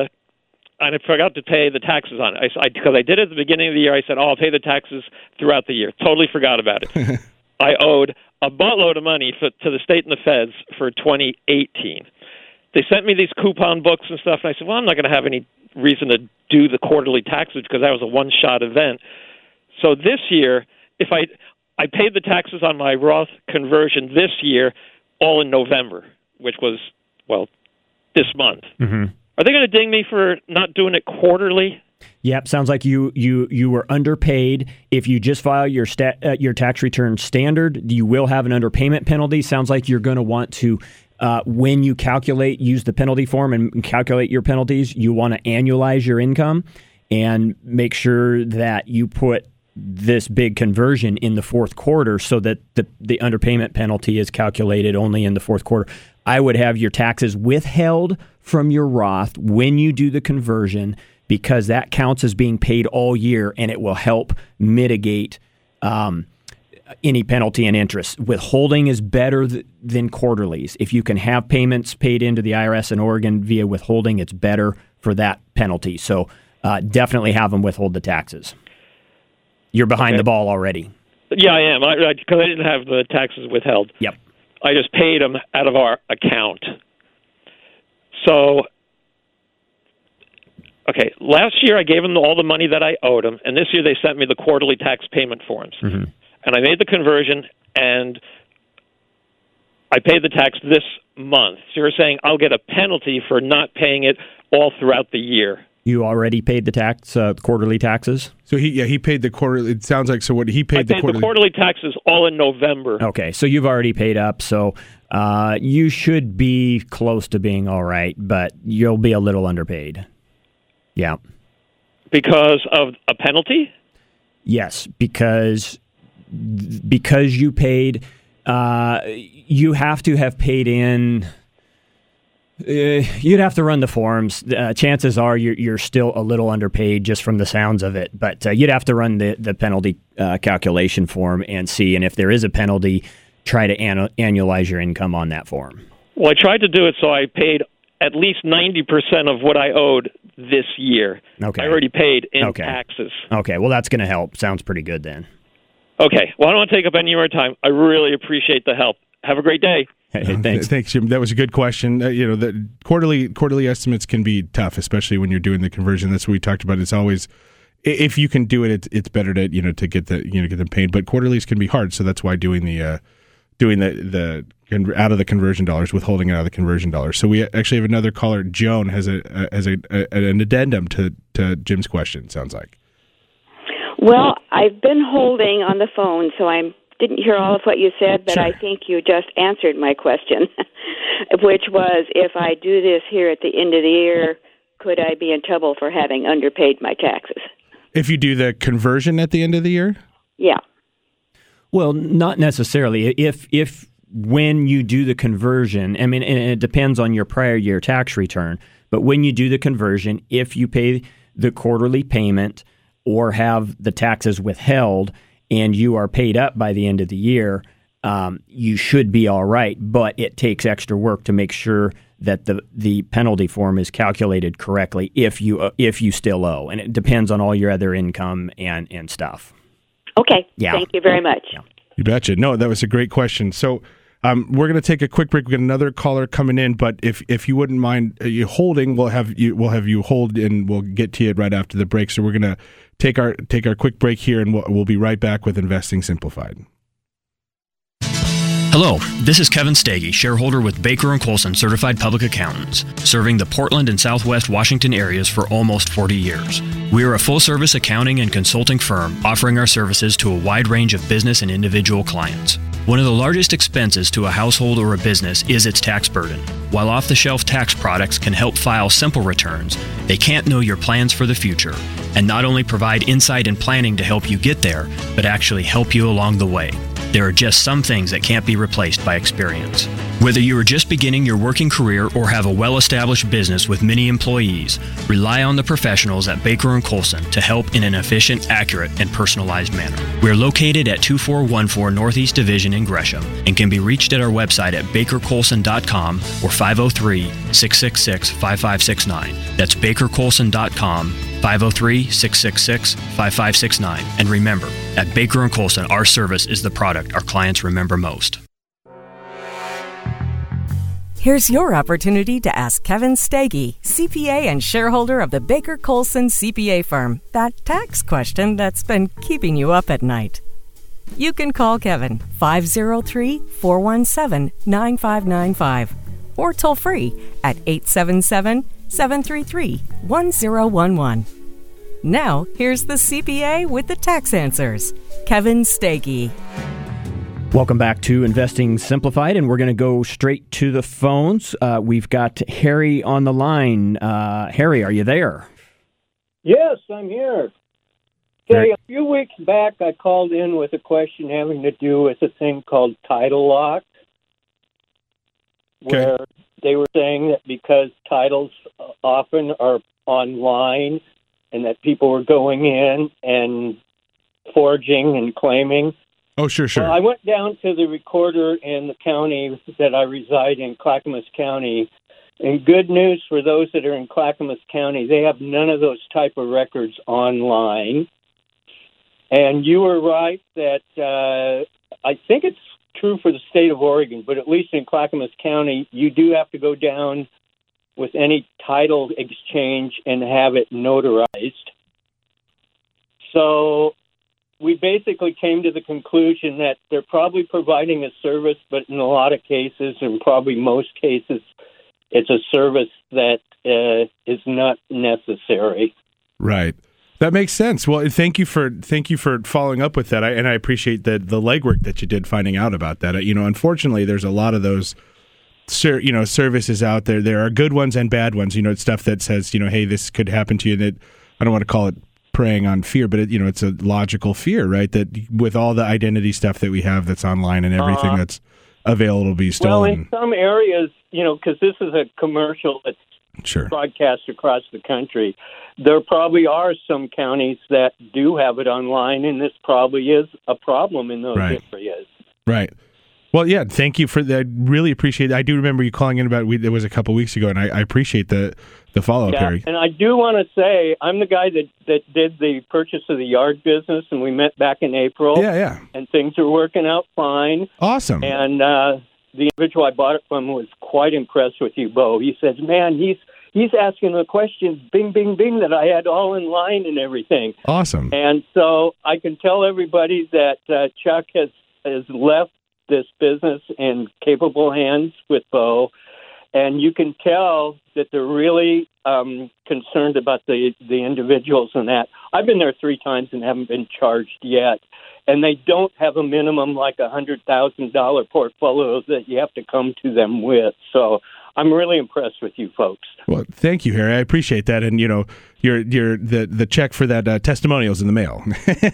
pay the taxes on it. Because I did it at the beginning of the year. I said, I'll pay the taxes throughout the year. Totally forgot about it. I owed a buttload of money to the state and the feds for 2018. They sent me these coupon books and stuff. And I said, well, I'm not going to have any reason to do the quarterly taxes because that was a one-shot event. So this year, I paid the taxes on my Roth conversion this year, all in November, which was, this month. Mm-hmm. Are they going to ding me for not doing it quarterly? Yep, sounds like you were underpaid. If you just file your tax return standard, you will have an underpayment penalty. Sounds like you're going to want to, when you use the penalty form and calculate your penalties, you want to annualize your income and make sure that you put this big conversion in the fourth quarter so that the underpayment penalty is calculated only in the fourth quarter. I would have your taxes withheld from your Roth when you do the conversion because that counts as being paid all year, and it will help mitigate any penalty and interest. Withholding is better than quarterlies. If you can have payments paid into the IRS in Oregon via withholding, it's better for that penalty. So definitely have them withhold the taxes. You're behind the ball already. Yeah, I am, because I didn't have the taxes withheld. Yep. I just paid them out of our account. So, last year I gave them all the money that I owed them, and this year they sent me the quarterly tax payment forms. Mm-hmm. And I made the conversion, and I paid the tax this month. So you're saying I'll get a penalty for not paying it all throughout the year. You already paid the quarterly taxes? So he paid the quarterly. It sounds like, so what he paid the quarterly taxes all in November. Okay, so you've already paid up. So you should be close to being all right, but you'll be a little underpaid. Yeah. Because of a penalty? Yes, because you paid. You have to have paid in. You'd have to run the forms. Chances are you're still a little underpaid just from the sounds of it, but you'd have to run the penalty calculation form and see, and if there is a penalty, try to annualize your income on that form. Well, I tried to do it so I paid at least 90% of what I owed this year. Okay. I already paid in taxes. Okay, well, that's going to help. Sounds pretty good then. Okay, well, I don't want to take up any more time. I really appreciate the help. Have a great day. Hey, thanks. Thanks, Jim. That was a good question. The quarterly estimates can be tough, especially when you're doing the conversion. That's what we talked about. It's always, if you can do it, it's better to to get them paid. But quarterlies can be hard, so that's why doing the out of the conversion dollars, withholding it out of the conversion dollars. So we actually have another caller. Joan has an addendum to Jim's question. Sounds like. Well, I've been holding on the phone, so I didn't hear all of what you said, but sure. I think you just answered my question, which was, if I do this here at the end of the year, could I be in trouble for having underpaid my taxes? If you do the conversion at the end of the year? Yeah. Well, not necessarily. If when you do the conversion, I mean, and it depends on your prior year tax return, but when you do the conversion, if you pay the quarterly payment or have the taxes withheld and you are paid up by the end of the year, you should be all right. But it takes extra work to make sure that the penalty form is calculated correctly if you still owe, and it depends on all your other income and stuff. Okay. Yeah. Thank you very much. Yeah. You betcha. No, that was a great question. So We're going to take a quick break. We've got another caller coming in, but if you wouldn't mind you holding, we'll have you hold, and we'll get to you right after the break. So we're going to take our quick break here, and we'll be right back with Investing Simplified. Hello, this is Kevin Stagey, shareholder with Baker & Colson Certified Public Accountants, serving the Portland and Southwest Washington areas for almost 40 years. We are a full-service accounting and consulting firm offering our services to a wide range of business and individual clients. One of the largest expenses to a household or a business is its tax burden. While off-the-shelf tax products can help file simple returns, they can't know your plans for the future and not only provide insight and planning to help you get there, but actually help you along the way. There are just some things that can't be replaced by experience. Whether you are just beginning your working career or have a well-established business with many employees, rely on the professionals at Baker & Colson to help in an efficient, accurate, and personalized manner. We're located at 2414 Northeast Division in Gresham and can be reached at our website at bakercolson.com or 503-666-5569. That's bakercolson.com, 503-666-5569. And remember, at Baker & Colson, our service is the product our clients remember most. Here's your opportunity to ask Kevin Stagey, CPA and shareholder of the Baker Colson CPA firm, that tax question that's been keeping you up at night. You can call Kevin 503-417-9595 or toll free at 877-733-1011. Now, here's the CPA with the tax answers, Kevin Stagey. Welcome back to Investing Simplified, and we're going to go straight to the phones. We've got Harry on the line. Harry, are you there? Yes, I'm here. Okay, a few weeks back, I called in with a question having to do with a thing called title lock, where they were saying that because titles often are online and that people were going in and forging and claiming. Oh, sure. Well, I went down to the recorder in the county that I reside in, Clackamas County, and good news for those that are in Clackamas County, they have none of those type of records online. And you were right that I think it's true for the state of Oregon, but at least in Clackamas County, you do have to go down with any title exchange and have it notarized. So we basically came to the conclusion that they're probably providing a service, but in a lot of cases, and probably most cases, it's a service that is not necessary. Right. That makes sense. Well, thank you for following up with that, and I appreciate the legwork that you did finding out about that. Unfortunately, there's a lot of those services out there. There are good ones and bad ones. It's stuff that says, hey, this could happen to you, and I don't want to call it preying on fear, but it's a logical fear, right? That with all the identity stuff that we have that's online and everything that's available to be stolen. Well, in some areas, because this is a commercial that's broadcast across the country, there probably are some counties that do have it online, and this probably is a problem in those areas. Right. Well, yeah, thank you for that. I really appreciate it. I do remember you calling in about it was a couple weeks ago, and I appreciate the follow-up, Harry. And I do want to say, I'm the guy that did the purchase of the yard business, and we met back in April. Yeah. And things are working out fine. Awesome. And the individual I bought it from was quite impressed with you, Bo. He says, man, he's asking the questions, bing, bing, bing, that I had all in line and everything. Awesome. And so I can tell everybody that Chuck has left this business in capable hands with Bo, and you can tell that they're really concerned about the individuals and that. I've been there 3 times and haven't been charged yet, and they don't have a minimum like $100,000 portfolio that you have to come to them with. So I'm really impressed with you folks. Well, thank you, Harry. I appreciate that, and you're the check for that testimonial's in the mail.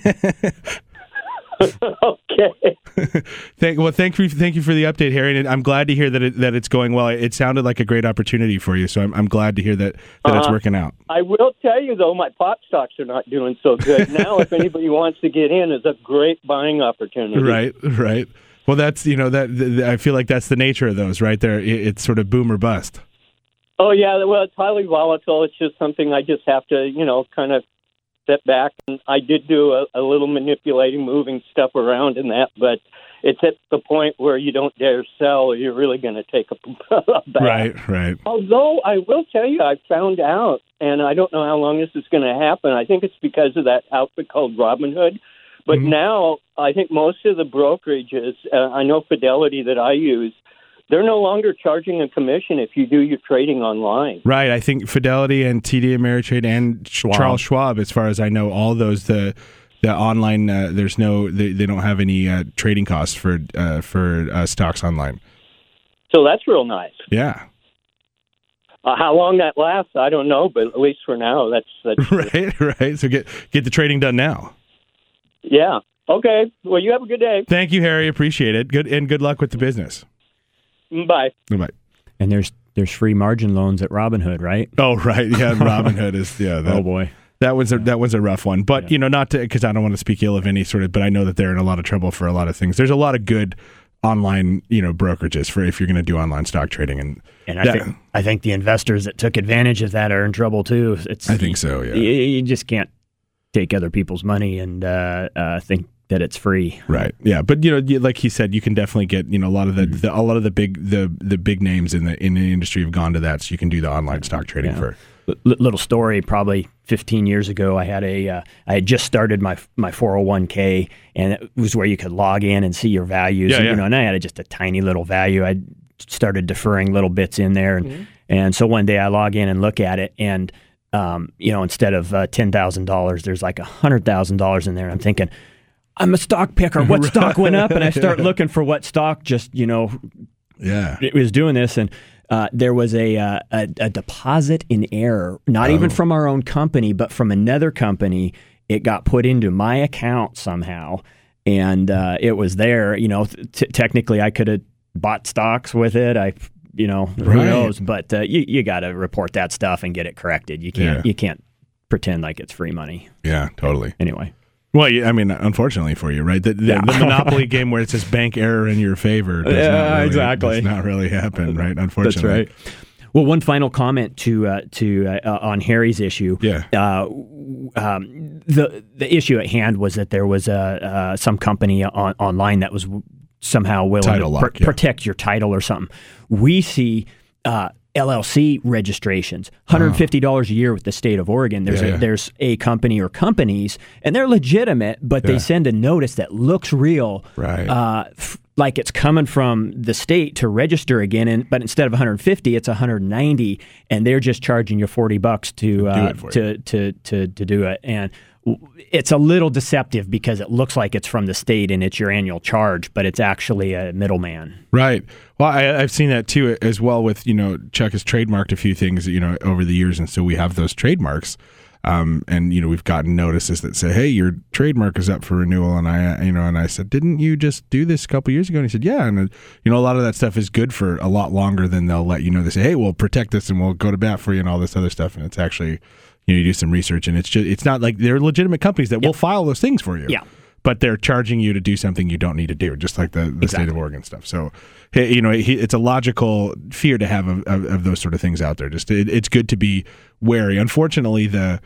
Okay. Thank you for the update, Harry. And I'm glad to hear that it's going well. It sounded like a great opportunity for you, so I'm glad to hear that it's working out. I will tell you though, my pop stocks are not doing so good now. If anybody wants to get in, it's a great buying opportunity. Right. Well, that's I feel like that's the nature of those, right? There, it's sort of boom or bust. Oh yeah, well, it's highly volatile. It's just something I just have to kind of sit back. And I did do a little manipulating, moving stuff around in that, but it's at the point where you don't dare sell or you're really going to take a bath. Right. Although I will tell you, I found out, and I don't know how long this is going to happen. I think it's because of that outfit called Robinhood. But now I think most of the brokerages, I know Fidelity that I use, they're no longer charging a commission if you do your trading online. Right. I think Fidelity and TD Ameritrade and Charles Schwab, as far as I know, all those, the online, there's no, they don't have any trading costs for stocks online. So that's real nice. Yeah. How long that lasts, I don't know, but at least for now, that's right. So get the trading done now. Yeah. Okay. Well, you have a good day. Thank you, Harry. Appreciate it. Good luck with the business. Bye. Bye. And there's free margin loans at Robinhood, right? Oh, right. Yeah, Robinhood is. Yeah. Oh boy. That was a rough one, but not to, because I don't want to speak ill of any sort of, but I know that they're in a lot of trouble for a lot of things. There's a lot of good online, brokerages for if you're going to do online stock trading, and I think the investors that took advantage of that are in trouble too. I think so. Yeah, you just can't take other people's money and think that it's free. Right. Yeah, but like he said, you can definitely get a lot of the big names in the industry have gone to that, so you can do the online stock trading for. Little story, probably 15 years ago, I had just started my 401k, and it was where you could log in and see your values. And I had just a tiny little value. I started deferring little bits in there, and so one day I log in and look at it, and instead of $10,000, there's like $100,000 in there. And I'm thinking, I'm a stock picker. What stock went up? And I start looking for what stock just it was doing this, and there was a deposit in error, not even from our own company, but from another company. It got put into my account somehow, and it was there. Technically, I could have bought stocks with it. Who knows? But you got to report that stuff and get it corrected. You can't pretend like it's free money. Yeah, totally. Anyway. Well, I mean, unfortunately for you, right? The Monopoly game where it says bank error in your favor does not really happen, right? Unfortunately. That's right. Well, one final comment on Harry's issue. Yeah. The issue at hand was that there was some company online that was somehow willing to protect your title or something. We see LLC registrations, $150 a year with the state of Oregon. There's a company or companies, and they're legitimate, but they send a notice that looks real, right? Like it's coming from the state to register again, but instead of 150, it's 190, and they're just charging you $40 to do it. And it's a little deceptive because it looks like it's from the state and it's your annual charge, but it's actually a middleman. Right. Well, I've seen that too as well with, Chuck has trademarked a few things, over the years. And so we have those trademarks. And we've gotten notices that say, hey, your trademark is up for renewal. And I said, didn't you just do this a couple years ago? And he said, yeah. And, a lot of that stuff is good for a lot longer than they'll let you know. They say, hey, we'll protect this and we'll go to bat for you and all this other stuff. And it's actually, you do some research, and it's not like they're legitimate companies that will file those things for you. Yeah. But they're charging you to do something you don't need to do, just like the state of Oregon stuff. So, it's a logical fear to have of those sort of things out there. Just it's good to be wary. Unfortunately, the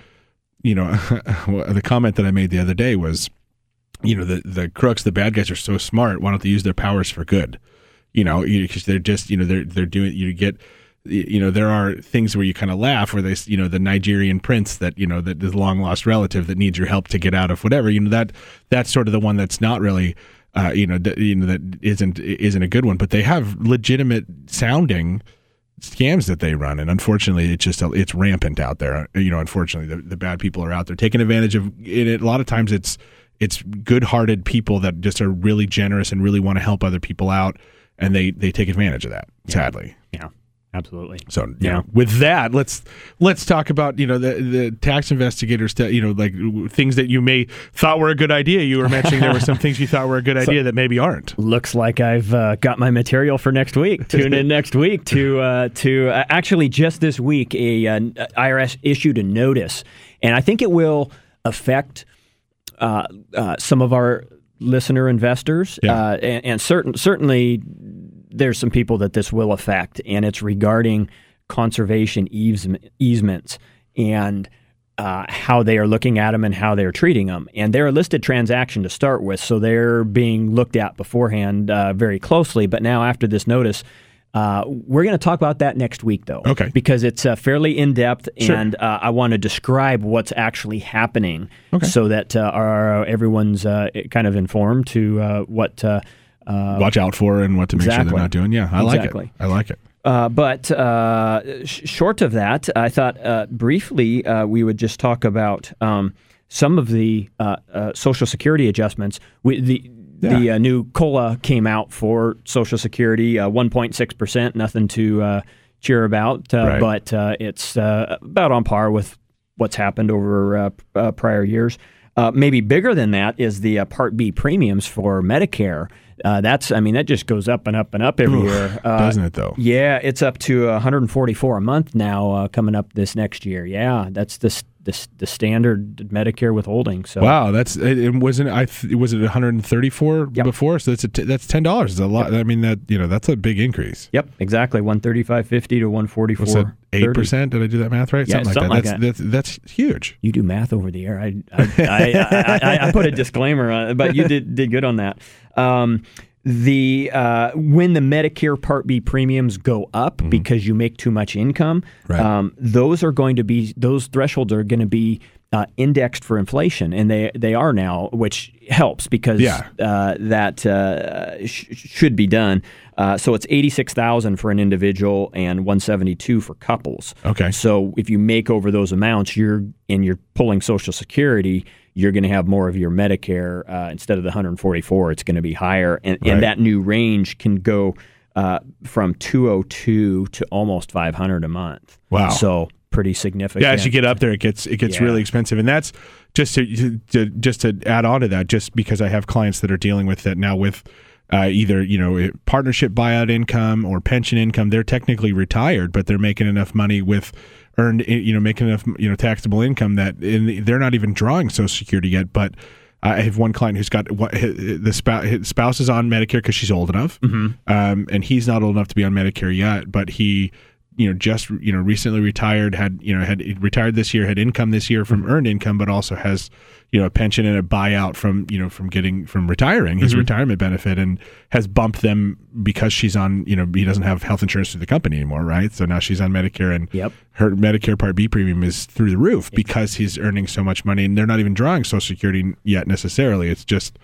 comment that I made the other day was, the crooks, the bad guys are so smart. Why don't they use their powers for good? Because they're just, they're doing. You get. There are things where you kind of laugh where they, the Nigerian prince that, that is long lost relative that needs your help to get out of whatever, that's sort of the one that's not really, that isn't a good one, but they have legitimate sounding scams that they run. And unfortunately, it's rampant out there. Unfortunately, the bad people are out there taking advantage of it. A lot of times it's good-hearted people that just are really generous and really want to help other people out. And they take advantage of that, sadly. Yeah. Absolutely. So, with that, let's talk about, the tax investigator stuff, like things that you may thought were a good idea. You were mentioning there were some things you thought were a good idea that maybe aren't. Looks like I've got my material for next week. Tune in next week to actually just this week, IRS issued a notice, and I think it will affect some of our listener investors, and certainly there's some people that this will affect, and it's regarding conservation easements. And how they are looking at them and how they're treating them. And they're a listed transaction to start with, so they're being looked at beforehand very closely. But now after this notice, we're going to talk about that next week, though. Okay. Because it's fairly in-depth, Sure. and I want to describe what's actually happening so that everyone's kind of informed to what watch out for and what to make sure they're not doing. Yeah, I like it. But short of that, I thought briefly we would just talk about some of the Social Security adjustments. The new COLA came out for Social Security, 1.6%, nothing to cheer about, but it's about on par with what's happened over prior years. Maybe bigger than that is the Part B premiums for Medicare. That just goes up and up and up every year. Doesn't it, though? Yeah, it's up to $144 a month now coming up this next year. Yeah, that's the standard Medicare withholding. So wow, was it $134 before? So that's $10. It's a lot. Yep. I mean that's a big increase. Yep, exactly. $135.50 to $144. Was that 8%? Did I do that math right? Yeah, something like that. That's huge. You do math over the air. I put a disclaimer on it, but you did good on that. When the Medicare Part B premiums go up because you make too much income, those thresholds are going to be indexed for inflation, and they are now, which helps because that should be done. So it's $86,000 for an individual and $172,000 for couples. Okay. So if you make over those amounts, you're pulling Social Security, you're going to have more of your Medicare instead of the $144. It's going to be higher, and that new range can go from $202 to almost $500 a month. Wow! So pretty significant. Yeah, as you get up there, it gets really expensive, and that's just to add on to that. Just because I have clients that are dealing with that now with either partnership buyout income or pension income, they're technically retired, but they're making enough money with making enough taxable income that they're not even drawing Social Security yet. But I have one client who's got his spouse is on Medicare because she's old enough, and he's not old enough to be on Medicare yet. But he just recently retired, had retired this year, had income this year from earned income, but also has a pension and a buyout from retiring, his retirement benefit, and has bumped them because she's on he doesn't have health insurance through the company anymore, right? So now she's on Medicare, and her Medicare Part B premium is through the roof because he's earning so much money, and they're not even drawing Social Security yet necessarily. It's just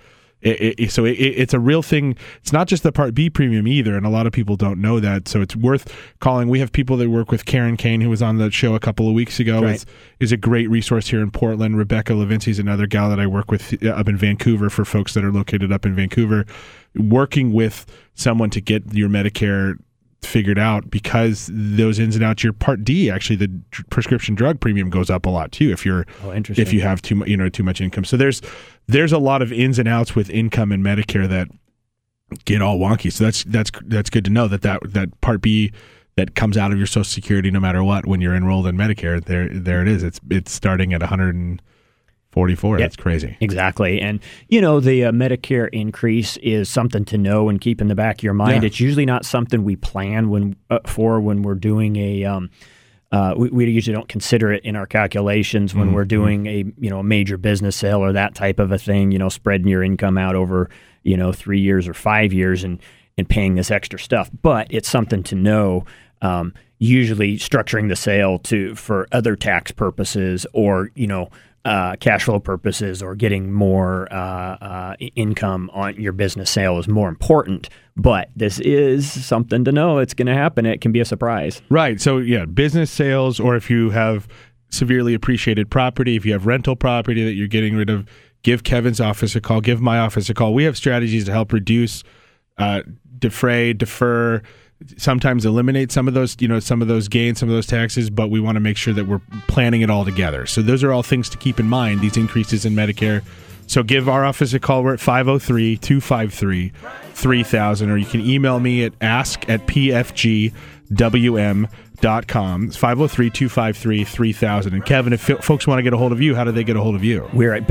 it's a real thing. It's not just the Part B premium either, and a lot of people don't know that. So it's worth calling. We have people that work with Karen Kane, who was on the show a couple of weeks ago. Is a great resource here in Portland. Rebecca Levinsky is another gal that I work with up in Vancouver for folks that are located up in Vancouver. Working with someone to get your Medicare figured out, because those ins and outs, your Part D, actually the prescription drug premium goes up a lot too if you have too much income. So there's a lot of ins and outs with income and Medicare that get all wonky. So that's good to know that Part B that comes out of your Social Security no matter what when you're enrolled in Medicare, there it is. It's starting at $144. That's crazy. Exactly. And, the Medicare increase is something to know and keep in the back of your mind. It's usually not something we plan when we're doing a we usually don't consider it in our calculations when we're doing a major business sale or that type of a thing, spreading your income out over, 3 years or 5 years and paying this extra stuff. But it's something to know. Usually structuring the sale for other tax purposes or, cash flow purposes or getting more income on your business sale is more important. But this is something to know. It's going to happen. It can be a surprise. Right. So, business sales, or if you have severely appreciated property, if you have rental property that you're getting rid of, give Kevin's office a call. Give my office a call. We have strategies to help reduce, defray, defer, sometimes eliminate some of those gains, some of those taxes, but we want to make sure that we're planning it all together. So those are all things to keep in mind, these increases in Medicare. So give our office a call. We're at 503-253-3000, or you can email me at ask@pfgwm.com. It's 503-253-3000. And Kevin, if folks want to get a hold of you, how do they get a hold of you? We're at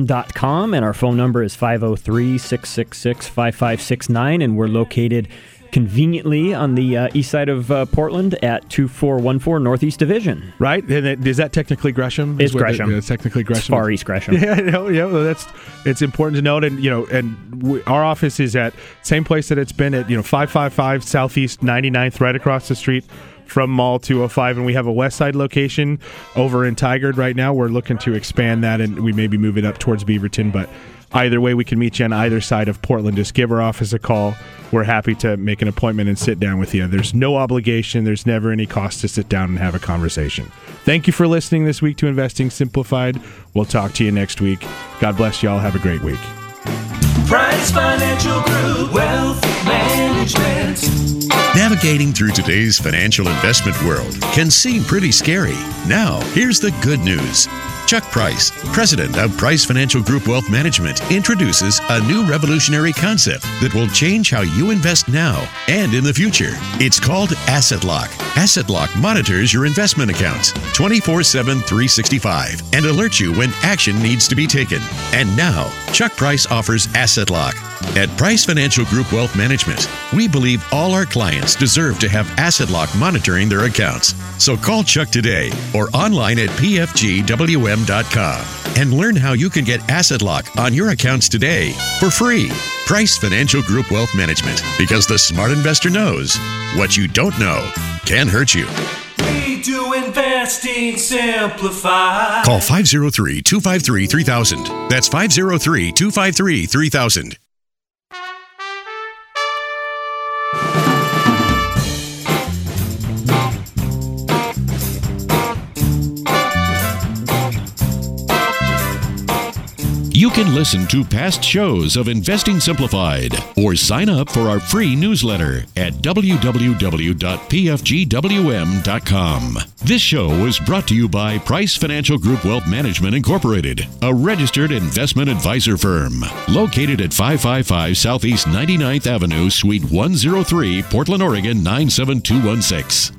baker-colson.com, and our phone number is 503-666-5569, and we're located conveniently on the east side of Portland at 2414 Northeast Division. Right? And is that technically Gresham? It's Gresham. It's technically Gresham. It's far east Gresham. Yeah, it's important to note. And our office is at same place that it's been at, 555 Southeast 99th, right across the street from Mall 205, and we have a west side location over in Tigard right now. We're looking to expand that, and we may be moving up towards Beaverton, but either way, we can meet you on either side of Portland. Just give our office a call. We're happy to make an appointment and sit down with you. There's no obligation. There's never any cost to sit down and have a conversation. Thank you for listening this week to Investing Simplified. We'll talk to you next week. God bless you all. Have a great week. Price Financial Group, Wealth Management. Navigating through today's financial investment world can seem pretty scary. Now, here's the good news. Chuck Price, president of Price Financial Group Wealth Management, introduces a new revolutionary concept that will change how you invest now and in the future. It's called Asset Lock. Asset Lock monitors your investment accounts 24/7, 365 and alerts you when action needs to be taken. And now, Chuck Price offers Asset Lock. At Price Financial Group Wealth Management, we believe all our clients deserve to have Asset Lock monitoring their accounts. So call Chuck today or online at pfgwm.com and learn how you can get Asset Lock on your accounts today for free. Price Financial Group Wealth Management, because the smart investor knows what you don't know can hurt you. We do Investing Simplified. Call 503-253-3000. That's 503-253-3000. You can listen to past shows of Investing Simplified or sign up for our free newsletter at www.pfgwm.com. This show was brought to you by Price Financial Group Wealth Management Incorporated, a registered investment advisor firm located at 555 Southeast 99th Avenue, Suite 103, Portland, Oregon 97216,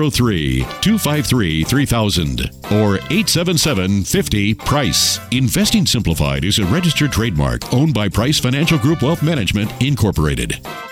503-253-3000 or 877-50-PRICE. Investing Simplified is a registered trademark owned by Price Financial Group Wealth Management Incorporated.